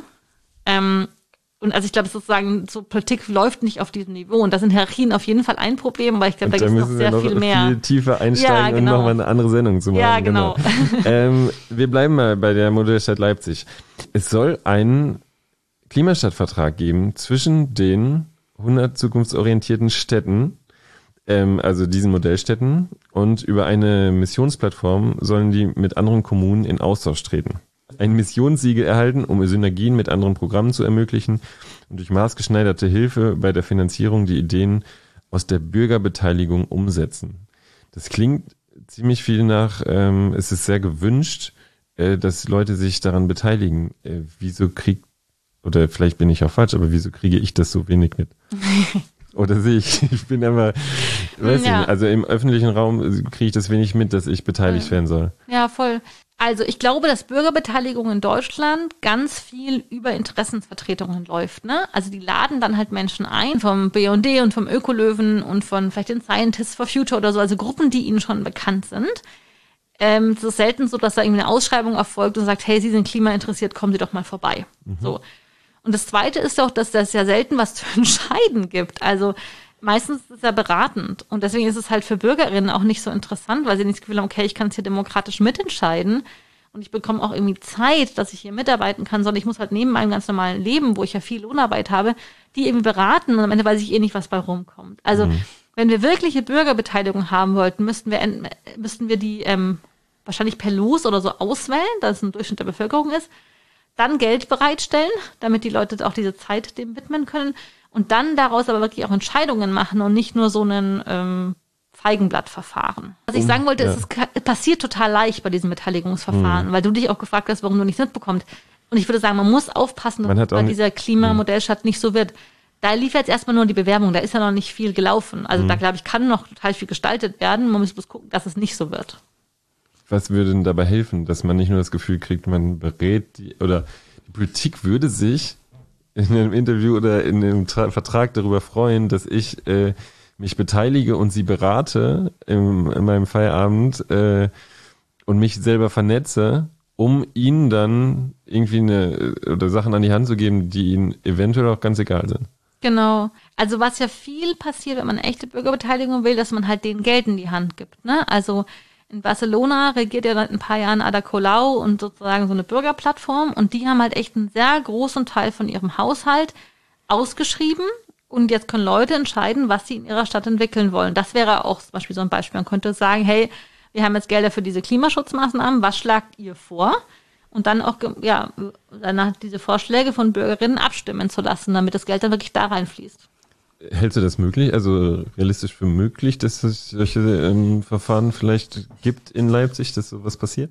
Und also ich glaube, sozusagen, so Politik läuft nicht auf diesem Niveau. Und da sind Hierarchien auf jeden Fall ein Problem, weil ich glaube, da gibt es noch sehr viel mehr. Viel tiefer einsteigen und nochmal eine andere Sendung zu machen. Ja, genau. Wir bleiben mal bei der Modellstadt Leipzig. Es soll einen Klimastadtvertrag geben zwischen den 100 zukunftsorientierten Städten, also diesen Modellstädten, und über eine Missionsplattform sollen die mit anderen Kommunen in Austausch treten. Ein Missionssiegel erhalten, um Synergien mit anderen Programmen zu ermöglichen und durch maßgeschneiderte Hilfe bei der Finanzierung die Ideen aus der Bürgerbeteiligung umsetzen. Das klingt ziemlich viel nach, es ist sehr gewünscht, dass Leute sich daran beteiligen. Oder vielleicht bin ich auch falsch, aber wieso kriege ich das so wenig mit? Oder ich bin immer, nicht, also im öffentlichen Raum kriege ich das wenig mit, dass ich beteiligt werden soll. Ja, voll. Also ich glaube, dass Bürgerbeteiligung in Deutschland ganz viel über Interessensvertretungen läuft, ne? Also die laden dann halt Menschen ein, vom BND und vom Ökolöwen und von vielleicht den Scientists for Future oder so, also Gruppen, die ihnen schon bekannt sind. Es ist selten so, dass da irgendwie eine Ausschreibung erfolgt und sagt, hey, Sie sind klimainteressiert, kommen Sie doch mal vorbei. So. Und das Zweite ist doch, dass das ja selten was zu entscheiden gibt. Also meistens ist es ja beratend. Und deswegen ist es halt für BürgerInnen auch nicht so interessant, weil sie nicht das Gefühl haben, okay, ich kann es hier demokratisch mitentscheiden und ich bekomme auch irgendwie Zeit, dass ich hier mitarbeiten kann, sondern ich muss halt neben meinem ganz normalen Leben, wo ich ja viel Lohnarbeit habe, die irgendwie beraten und am Ende weiß ich eh nicht, was bei rumkommt. Also wenn wir wirkliche Bürgerbeteiligung haben wollten, müssten wir die wahrscheinlich per Los oder so auswählen, dass es ein Durchschnitt der Bevölkerung ist, dann Geld bereitstellen, damit die Leute auch diese Zeit dem widmen können und dann daraus aber wirklich auch Entscheidungen machen und nicht nur so einen Feigenblattverfahren. Was ich sagen wollte, ist, es passiert total leicht bei diesem Beteiligungsverfahren, weil du dich auch gefragt hast, warum du nichts mitbekommst. Und ich würde sagen, man muss aufpassen, dass es bei dieser Klimamodellstadt nicht so wird. Da lief jetzt erstmal nur die Bewerbung, da ist ja noch nicht viel gelaufen. Also da, glaube ich, kann noch total viel gestaltet werden. Man muss bloß gucken, dass es nicht so wird. Was würde denn dabei helfen, dass man nicht nur das Gefühl kriegt, man berät die Politik würde sich in einem Interview oder in einem Vertrag darüber freuen, dass ich mich beteilige und sie berate in meinem Feierabend und mich selber vernetze, um ihnen dann irgendwie Sachen an die Hand zu geben, die ihnen eventuell auch ganz egal sind. Genau. Also was ja viel passiert, wenn man echte Bürgerbeteiligung will, dass man halt denen Geld in die Hand gibt, ne? Also in Barcelona regiert ja seit ein paar Jahren Ada Colau und sozusagen so eine Bürgerplattform und die haben halt echt einen sehr großen Teil von ihrem Haushalt ausgeschrieben und jetzt können Leute entscheiden, was sie in ihrer Stadt entwickeln wollen. Das wäre auch zum Beispiel so ein Beispiel. Man könnte sagen, hey, wir haben jetzt Gelder für diese Klimaschutzmaßnahmen, was schlagt ihr vor? Und dann auch, danach diese Vorschläge von Bürgerinnen abstimmen zu lassen, damit das Geld dann wirklich da reinfließt. Hältst du das möglich, also realistisch für möglich, dass es solche Verfahren vielleicht gibt in Leipzig, dass sowas passiert?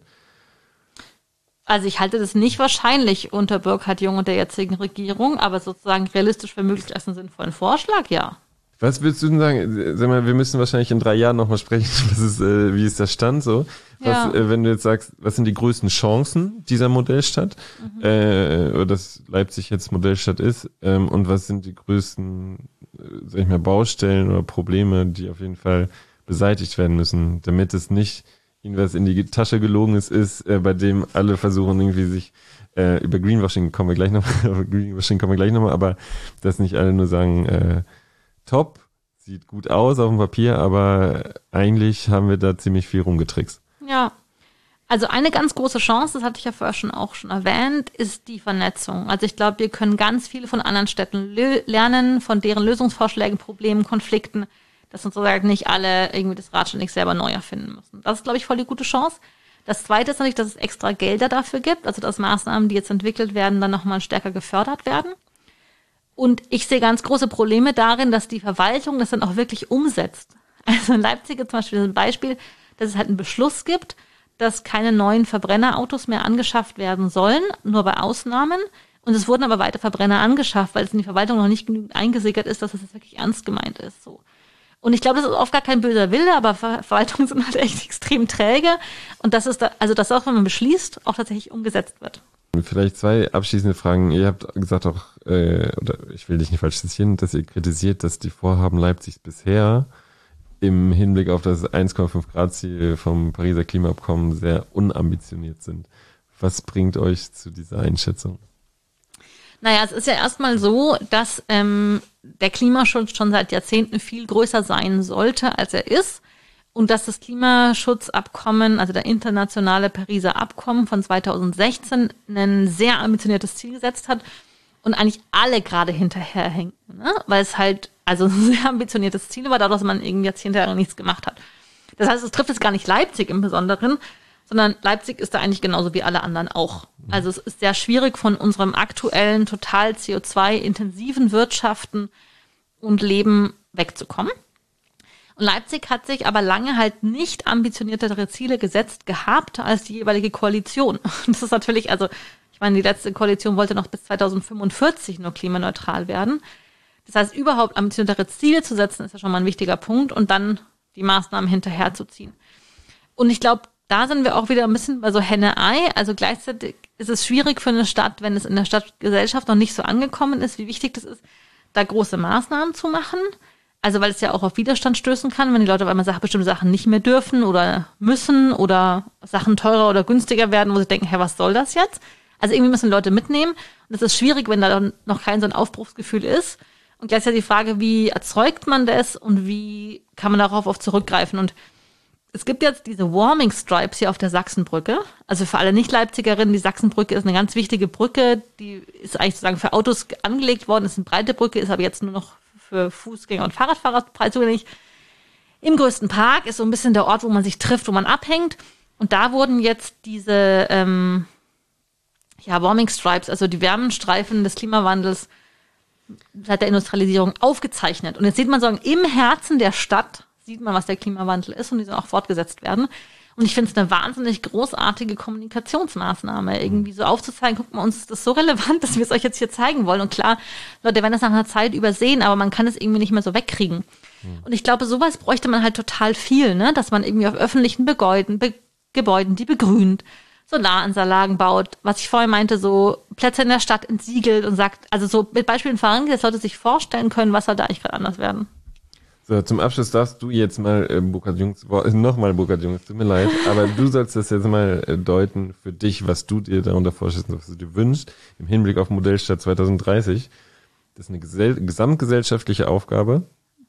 Also ich halte das nicht wahrscheinlich unter Burkhard Jung und der jetzigen Regierung, aber sozusagen realistisch für möglich als einen sinnvollen Vorschlag, ja. Was würdest du denn sagen? Sag mal, wir müssen wahrscheinlich in 3 Jahren nochmal sprechen, wie ist der Stand so? Wenn du jetzt sagst, was sind die größten Chancen dieser Modellstadt, oder dass Leipzig jetzt Modellstadt ist, und was sind die größten, sag ich mal, Baustellen oder Probleme, die auf jeden Fall beseitigt werden müssen, damit es nicht ihnen was in die Tasche gelogen ist, bei dem alle versuchen irgendwie sich über Greenwashing kommen wir gleich nochmal, aber dass nicht alle nur sagen, top, sieht gut aus auf dem Papier, aber eigentlich haben wir da ziemlich viel rumgetrickst. Ja, also eine ganz große Chance, das hatte ich ja vorher schon erwähnt, ist die Vernetzung. Also ich glaube, wir können ganz viele von anderen Städten lernen, von deren Lösungsvorschlägen, Problemen, Konflikten, dass uns sozusagen nicht alle irgendwie das Rad ständig selber neu erfinden müssen. Das ist, glaube ich, voll die gute Chance. Das Zweite ist natürlich, dass es extra Gelder dafür gibt, also dass Maßnahmen, die jetzt entwickelt werden, dann nochmal stärker gefördert werden. Und ich sehe ganz große Probleme darin, dass die Verwaltung das dann auch wirklich umsetzt. Also in Leipzig zum Beispiel ein Beispiel, dass es halt einen Beschluss gibt, dass keine neuen Verbrennerautos mehr angeschafft werden sollen, nur bei Ausnahmen. Und es wurden aber weiter Verbrenner angeschafft, weil es in die Verwaltung noch nicht genügend eingesickert ist, dass es jetzt wirklich ernst gemeint ist. So. Und ich glaube, das ist oft gar kein böser Wille, aber Verwaltungen sind halt echt extrem träge. Und das ist dass auch, wenn man beschließt, auch tatsächlich umgesetzt wird. Vielleicht 2 abschließende Fragen. Ihr habt gesagt auch, oder ich will dich nicht falsch zitieren, dass ihr kritisiert, dass die Vorhaben Leipzigs bisher im Hinblick auf das 1,5 Grad Ziel vom Pariser Klimaabkommen sehr unambitioniert sind. Was bringt euch zu dieser Einschätzung? Naja, es ist ja erstmal so, dass der Klimaschutz schon seit Jahrzehnten viel größer sein sollte, als er ist. Und dass das Klimaschutzabkommen, also der internationale Pariser Abkommen von 2016, ein sehr ambitioniertes Ziel gesetzt hat und eigentlich alle gerade hinterherhängen, ne? Weil es halt also ein sehr ambitioniertes Ziel war, dadurch, dass man irgendwie jetzt hinterher nichts gemacht hat. Das heißt, es trifft jetzt gar nicht Leipzig im Besonderen, sondern Leipzig ist da eigentlich genauso wie alle anderen auch. Also es ist sehr schwierig, von unserem aktuellen, total CO2-intensiven Wirtschaften und Leben wegzukommen. Und Leipzig hat sich aber lange halt nicht ambitioniertere Ziele gesetzt gehabt als die jeweilige Koalition. Und das ist natürlich, also ich meine, die letzte Koalition wollte noch bis 2045 nur klimaneutral werden. Das heißt, überhaupt ambitioniertere Ziele zu setzen, ist ja schon mal ein wichtiger Punkt und dann die Maßnahmen hinterherzuziehen. Und ich glaube, da sind wir auch wieder ein bisschen bei so Henne-Ei. Also gleichzeitig ist es schwierig für eine Stadt, wenn es in der Stadtgesellschaft noch nicht so angekommen ist, wie wichtig das ist, da große Maßnahmen zu machen. Also weil es ja auch auf Widerstand stößen kann, wenn die Leute auf einmal bestimmte Sachen nicht mehr dürfen oder müssen oder Sachen teurer oder günstiger werden, wo sie denken, hey, was soll das jetzt? Also irgendwie müssen Leute mitnehmen. Und es ist schwierig, wenn da noch kein so ein Aufbruchsgefühl ist. Und gleichzeitig die Frage, wie erzeugt man das und wie kann man darauf oft zurückgreifen? Und es gibt jetzt diese Warming Stripes hier auf der Sachsenbrücke. Also für alle Nicht-Leipzigerinnen, die Sachsenbrücke ist eine ganz wichtige Brücke. Die ist eigentlich sozusagen für Autos angelegt worden, ist eine breite Brücke, ist aber jetzt nur noch für Fußgänger und Fahrradfahrer frei zugänglich. Im größten Park ist so ein bisschen der Ort, wo man sich trifft, wo man abhängt. Und da wurden jetzt diese Warming Stripes, also die Wärmenstreifen des Klimawandels seit der Industrialisierung aufgezeichnet. Und jetzt sieht man so im Herzen der Stadt, sieht man, was der Klimawandel ist und die sollen auch fortgesetzt werden. Und ich finde es eine wahnsinnig großartige Kommunikationsmaßnahme, irgendwie so aufzuzeigen, guck mal, uns ist das so relevant, dass wir es euch jetzt hier zeigen wollen. Und klar, Leute werden das nach einer Zeit übersehen, aber man kann es irgendwie nicht mehr so wegkriegen. Und ich glaube, sowas bräuchte man halt total viel, ne? Dass man irgendwie auf öffentlichen Gebäuden, die begrünt, Solaranlagen baut, was ich vorhin meinte, so Plätze in der Stadt entsiegelt und sagt, also so mit Beispielen vorangeht, dass Leute sich vorstellen können, was soll da eigentlich gerade anders werden. So, zum Abschluss darfst du jetzt mal Burkhard Jungs, nochmal Burkhard Jungs, tut mir leid, aber du sollst das jetzt mal deuten für dich, was du dir darunter vorstellst, was du dir wünschst, im Hinblick auf Modellstadt 2030. Das ist eine gesamtgesellschaftliche Aufgabe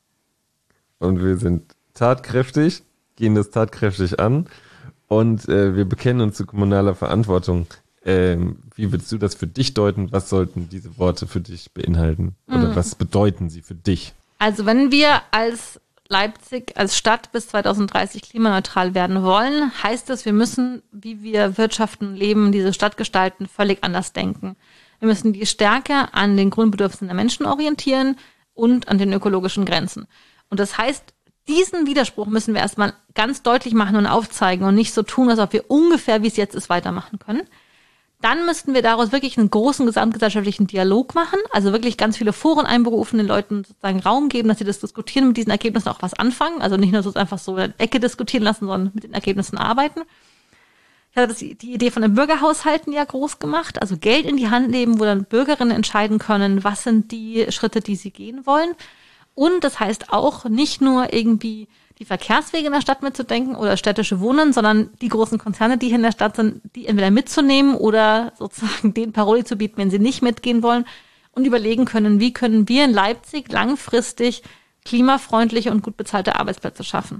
und wir sind tatkräftig, gehen das tatkräftig an und wir bekennen uns zu kommunaler Verantwortung. Wie würdest du das für dich deuten? Was sollten diese Worte für dich beinhalten? Oder was bedeuten sie für dich? Also wenn wir als Leipzig als Stadt bis 2030 klimaneutral werden wollen, heißt es, wir müssen, wie wir wirtschaften, leben, diese Stadt gestalten, völlig anders denken. Wir müssen die stärker an den Grundbedürfnissen der Menschen orientieren und an den ökologischen Grenzen. Und das heißt, diesen Widerspruch müssen wir erstmal ganz deutlich machen und aufzeigen und nicht so tun, als ob wir ungefähr, wie es jetzt ist, weitermachen können. Dann müssten wir daraus wirklich einen großen gesamtgesellschaftlichen Dialog machen, also wirklich ganz viele Foren einberufen, den Leuten sozusagen Raum geben, dass sie das diskutieren, mit diesen Ergebnissen auch was anfangen, also nicht nur so einfach so in der Ecke diskutieren lassen, sondern mit den Ergebnissen arbeiten. Ich hatte die Idee von den Bürgerhaushalten ja groß gemacht, also Geld in die Hand nehmen, wo dann Bürgerinnen entscheiden können, was sind die Schritte, die sie gehen wollen. Und das heißt auch nicht nur irgendwie die Verkehrswege in der Stadt mitzudenken oder städtische Wohnen, sondern die großen Konzerne, die hier in der Stadt sind, die entweder mitzunehmen oder sozusagen den Paroli zu bieten, wenn sie nicht mitgehen wollen und überlegen können, wie können wir in Leipzig langfristig klimafreundliche und gut bezahlte Arbeitsplätze schaffen.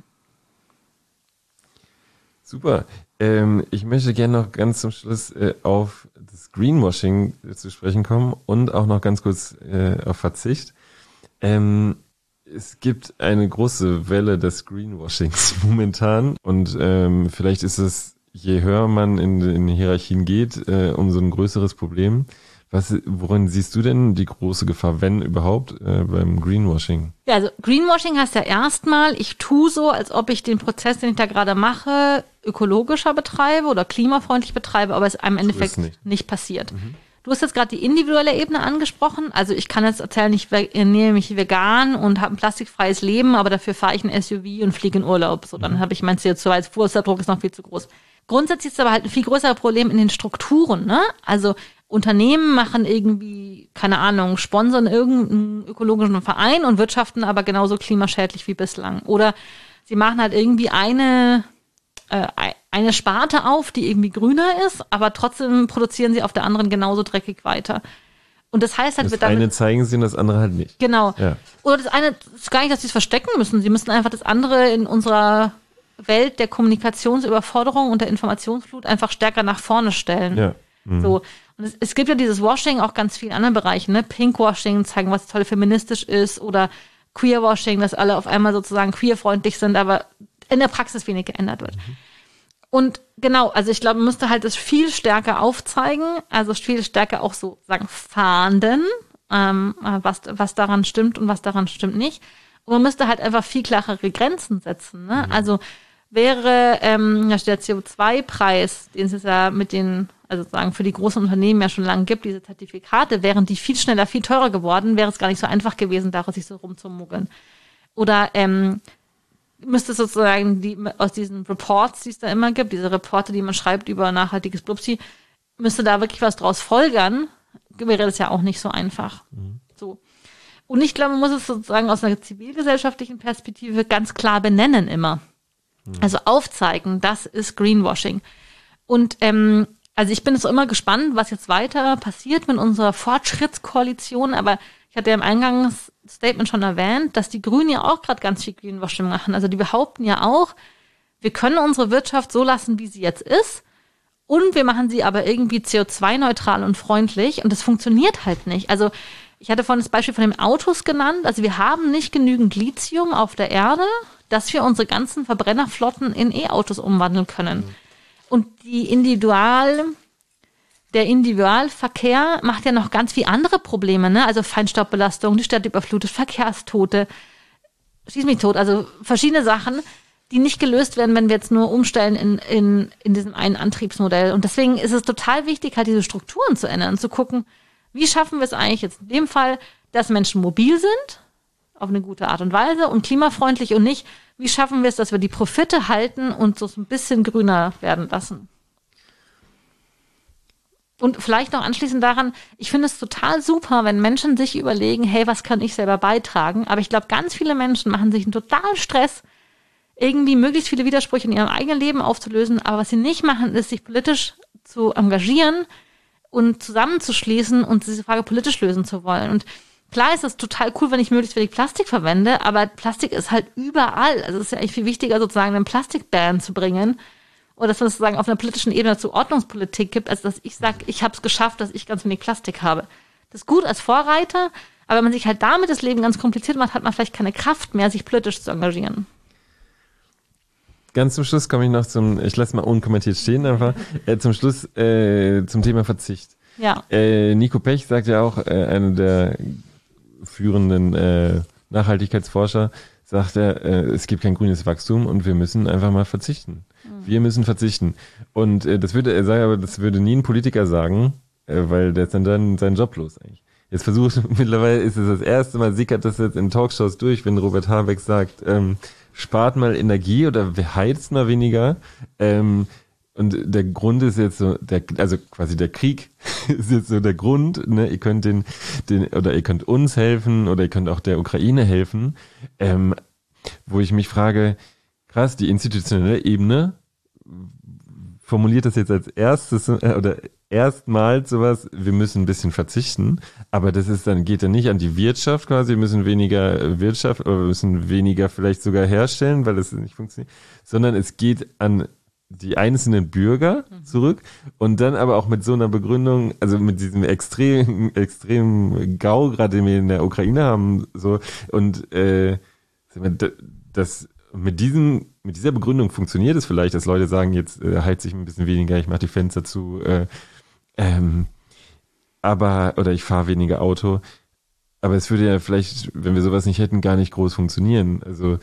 Super. Ich möchte gerne noch ganz zum Schluss auf das Greenwashing zu sprechen kommen und auch noch ganz kurz auf Verzicht. Es gibt eine große Welle des Greenwashings momentan und vielleicht ist es, je höher man in Hierarchien geht, umso ein größeres Problem. Worin siehst du denn die große Gefahr, wenn überhaupt, beim Greenwashing? Ja, also Greenwashing heißt ja erstmal, ich tue so, als ob ich den Prozess, den ich da gerade mache, ökologischer betreibe oder klimafreundlich betreibe, aber es einem im Endeffekt nicht passiert. Mhm. Du hast jetzt gerade die individuelle Ebene angesprochen. Also ich kann jetzt erzählen, ich ernähre mich vegan und habe ein plastikfreies Leben, aber dafür fahre ich ein SUV und fliege in Urlaub. So, dann habe ich mein CO2 als Fußabdruck ist noch viel zu groß. Grundsätzlich ist aber halt ein viel größeres Problem in den Strukturen, ne? Also Unternehmen machen irgendwie, keine Ahnung, sponsern irgendeinen ökologischen Verein und wirtschaften aber genauso klimaschädlich wie bislang. Oder sie machen halt irgendwie eine Sparte auf, die irgendwie grüner ist, aber trotzdem produzieren sie auf der anderen genauso dreckig weiter. Und das heißt halt, das eine zeigen sie und das andere halt nicht. Genau. Ja. Oder das eine ist gar nicht, dass sie es verstecken müssen. Sie müssen einfach das andere in unserer Welt der Kommunikationsüberforderung und der Informationsflut einfach stärker nach vorne stellen. Ja. Mhm. So. Und es gibt ja dieses Washing auch ganz vielen anderen Bereichen, ne? Pinkwashing, zeigen, was toll feministisch ist, oder Queerwashing, dass alle auf einmal sozusagen queerfreundlich sind, aber in der Praxis wenig geändert wird. Mhm. Und genau, also ich glaube, man müsste halt das viel stärker aufzeigen, also viel stärker auch so sagen fahnden, was daran stimmt und was daran stimmt nicht. Und man müsste halt einfach viel klarere Grenzen setzen. Ne? Mhm. Also wäre der CO2-Preis, den es ja mit den, also sozusagen für die großen Unternehmen ja schon lange gibt, diese Zertifikate, wären die viel schneller, viel teurer geworden, wäre es gar nicht so einfach gewesen, daraus sich so rumzumuggeln. Oder müsste sozusagen aus diesen Reports, die es da immer gibt, diese Reporte, die man schreibt über nachhaltiges Blubsi, müsste da wirklich was draus folgern, wäre das ja auch nicht so einfach. Mhm. So. Und ich glaube, man muss es sozusagen aus einer zivilgesellschaftlichen Perspektive ganz klar benennen immer. Mhm. Also aufzeigen, das ist Greenwashing. Und also ich bin jetzt immer gespannt, was jetzt weiter passiert mit unserer Fortschrittskoalition, aber ich hatte ja im Eingangsstatement schon erwähnt, dass die Grünen ja auch gerade ganz viel Greenwashing machen. Also die behaupten ja auch, wir können unsere Wirtschaft so lassen, wie sie jetzt ist, und wir machen sie aber irgendwie CO2-neutral und freundlich, und das funktioniert halt nicht. Also ich hatte vorhin das Beispiel von den Autos genannt. Also wir haben nicht genügend Lithium auf der Erde, dass wir unsere ganzen Verbrennerflotten in E-Autos umwandeln können. Mhm. Und der Individualverkehr macht ja noch ganz viele andere Probleme, ne? Also Feinstaubbelastung, die Stadt überflutet, Verkehrstote, schieß mich tot, also verschiedene Sachen, die nicht gelöst werden, wenn wir jetzt nur umstellen in diesem einen Antriebsmodell. Und deswegen ist es total wichtig, halt diese Strukturen zu ändern, zu gucken, wie schaffen wir es eigentlich jetzt in dem Fall, dass Menschen mobil sind, auf eine gute Art und Weise und klimafreundlich, und nicht, wie schaffen wir es, dass wir die Profite halten und so ein bisschen grüner werden lassen. Und vielleicht noch anschließend daran, ich finde es total super, wenn Menschen sich überlegen, hey, was kann ich selber beitragen? Aber ich glaube, ganz viele Menschen machen sich einen totalen Stress, irgendwie möglichst viele Widersprüche in ihrem eigenen Leben aufzulösen. Aber was sie nicht machen, ist, sich politisch zu engagieren und zusammenzuschließen und diese Frage politisch lösen zu wollen. Und klar ist es total cool, wenn ich möglichst wenig Plastik verwende, aber Plastik ist halt überall. Also es ist ja eigentlich viel wichtiger, sozusagen einen Plastikban zu bringen, oder dass man es sozusagen auf einer politischen Ebene zu Ordnungspolitik gibt, als dass ich sage, ich habe es geschafft, dass ich ganz wenig Plastik habe. Das ist gut als Vorreiter, Aber wenn man sich halt damit das Leben ganz kompliziert macht, hat man vielleicht keine Kraft mehr, sich politisch zu engagieren. Ganz zum Schluss komme ich noch ich lasse mal unkommentiert stehen einfach, zum Schluss zum Thema Verzicht. Ja. Nico Pech sagt ja auch, einer der führenden Nachhaltigkeitsforscher, sagt er, es gibt kein grünes Wachstum und wir müssen einfach mal verzichten. Wir müssen verzichten. Und das würde nie ein Politiker sagen, weil der ist dann seinen Job los eigentlich. Jetzt mittlerweile ist es das erste Mal, sickert das jetzt in Talkshows durch, wenn Robert Habeck sagt, spart mal Energie oder heizt mal weniger. Und der Grund ist jetzt so, also quasi der Krieg ist jetzt so der Grund, ne? Ihr könnt oder ihr könnt uns helfen oder ihr könnt auch der Ukraine helfen. Wo ich mich frage, krass, die institutionelle Ebene formuliert das jetzt als erstes oder erstmals sowas, wir müssen ein bisschen verzichten, aber geht dann nicht an die Wirtschaft quasi, wir müssen weniger Wirtschaft oder wir müssen weniger vielleicht sogar herstellen, weil das nicht funktioniert, sondern es geht an die einzelnen Bürger zurück und dann aber auch mit so einer Begründung, also mit diesem extrem GAU, gerade den wir in der Ukraine haben, so und mit dieser Begründung funktioniert es vielleicht, dass Leute sagen, jetzt heize ich ein bisschen weniger, ich mache die Fenster zu, oder ich fahre weniger Auto. Aber es würde ja vielleicht, wenn wir sowas nicht hätten, gar nicht groß funktionieren. Also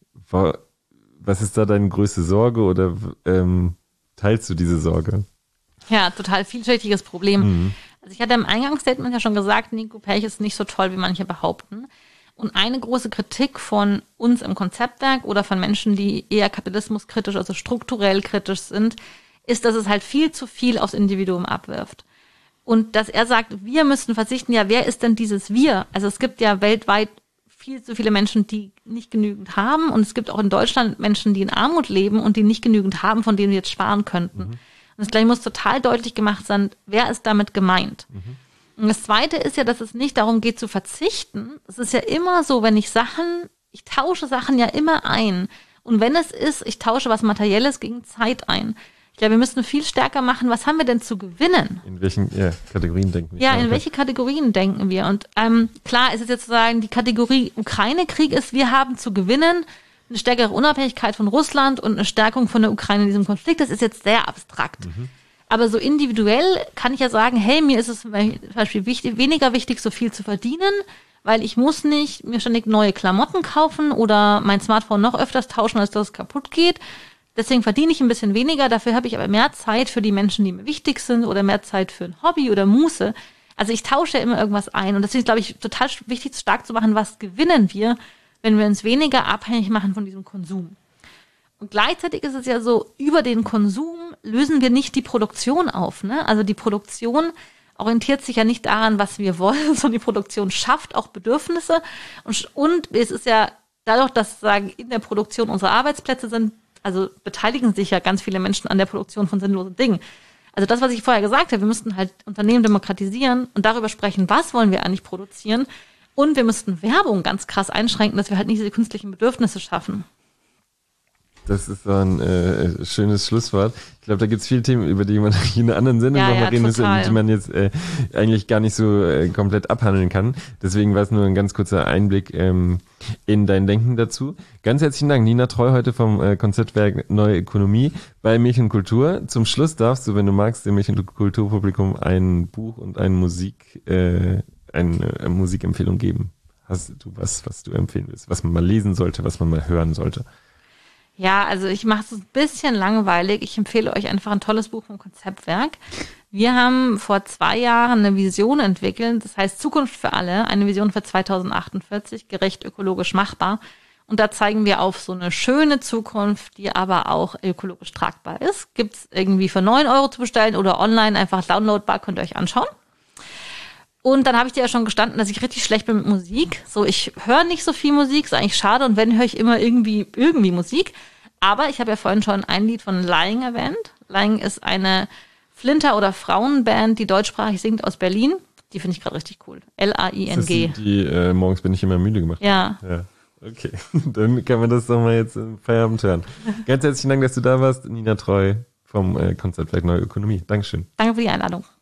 was ist da deine größte Sorge oder teilst du diese Sorge? Ja, total vielschichtiges Problem. Also ich hatte im Eingangsstatement ja schon gesagt, Nico Pech ist nicht so toll, wie manche behaupten. Und eine große Kritik von uns im Konzeptwerk oder von Menschen, die eher kapitalismuskritisch, also strukturell kritisch sind, ist, dass es halt viel zu viel aufs Individuum abwirft. Und dass er sagt, wir müssen verzichten, ja, wer ist denn dieses Wir? Also es gibt ja weltweit viel zu viele Menschen, die nicht genügend haben. Und es gibt auch in Deutschland Menschen, die in Armut leben und die nicht genügend haben, von denen wir jetzt sparen könnten. Und das gleich muss total deutlich gemacht sein, wer ist damit gemeint? Und das Zweite ist ja, dass es nicht darum geht zu verzichten. Es ist ja immer so, ich tausche Sachen ja immer ein. Und wenn es ist, ich tausche was Materielles gegen Zeit ein. Ich glaube, wir müssen viel stärker machen, was haben wir denn zu gewinnen? In welchen Kategorien denken wir? Ja, in welche Kategorien denken wir? Und klar ist es jetzt sozusagen, die Kategorie Ukraine-Krieg ist, wir haben zu gewinnen eine stärkere Unabhängigkeit von Russland und eine Stärkung von der Ukraine in diesem Konflikt. Das ist jetzt sehr abstrakt. Aber so individuell kann ich ja sagen, hey, mir ist es zum Beispiel weniger wichtig, so viel zu verdienen, weil ich muss nicht mir ständig neue Klamotten kaufen oder mein Smartphone noch öfters tauschen, als dass es kaputt geht. Deswegen verdiene ich ein bisschen weniger, dafür habe ich aber mehr Zeit für die Menschen, die mir wichtig sind oder mehr Zeit für ein Hobby oder Muße. Also ich tausche ja immer irgendwas ein und deswegen ist, glaube ich, total wichtig, stark zu machen, was gewinnen wir, wenn wir uns weniger abhängig machen von diesem Konsum. Und gleichzeitig ist es ja so, über den Konsum lösen wir nicht die Produktion auf, ne? Also die Produktion orientiert sich ja nicht daran, was wir wollen, sondern die Produktion schafft auch Bedürfnisse und es ist ja dadurch, dass in der Produktion unsere Arbeitsplätze sind, also beteiligen sich ja ganz viele Menschen an der Produktion von sinnlosen Dingen. Also das, was ich vorher gesagt habe, wir müssten halt Unternehmen demokratisieren und darüber sprechen, was wollen wir eigentlich produzieren. Und wir müssten Werbung ganz krass einschränken, dass wir halt nicht diese künstlichen Bedürfnisse schaffen. Das ist so ein schönes Schlusswort. Ich glaube, da gibt es viele Themen, über die man in einer anderen Sendung nochmal reden müsste, die man jetzt eigentlich gar nicht so komplett abhandeln kann. Deswegen war es nur ein ganz kurzer Einblick in dein Denken dazu. Ganz herzlichen Dank, Nina Treu, heute vom Konzeptwerk Neue Ökonomie bei Milch und Kultur. Zum Schluss darfst du, wenn du magst, dem Milch und Kulturpublikum ein Buch und eine Musikempfehlung geben. Hast du was du empfehlen willst, was man mal lesen sollte, was man mal hören sollte? Ja, also ich mache es ein bisschen langweilig. Ich empfehle euch einfach ein tolles Buch vom Konzeptwerk. Wir haben vor 2 Jahren eine Vision entwickelt, das heißt Zukunft für alle, eine Vision für 2048, gerecht, ökologisch machbar. Und da zeigen wir auf so eine schöne Zukunft, die aber auch ökologisch tragbar ist. Gibt's irgendwie für 9 € zu bestellen oder online einfach downloadbar, könnt ihr euch anschauen. Und dann habe ich dir ja schon gestanden, dass ich richtig schlecht bin mit Musik. So, ich höre nicht so viel Musik, ist eigentlich schade. Und wenn, höre ich immer irgendwie Musik. Aber ich habe ja vorhin schon ein Lied von Lying erwähnt. Lying ist eine Flinter- oder Frauenband, die deutschsprachig singt aus Berlin. Die finde ich gerade richtig cool. L-A-I-N-G. Das ist die morgens bin ich immer müde gemacht. Ja. Okay, dann kann man das doch mal jetzt im Feierabend hören. Ganz herzlichen Dank, dass du da warst. Nina Treu vom Konzeptwerk Neue Ökonomie. Dankeschön. Danke für die Einladung.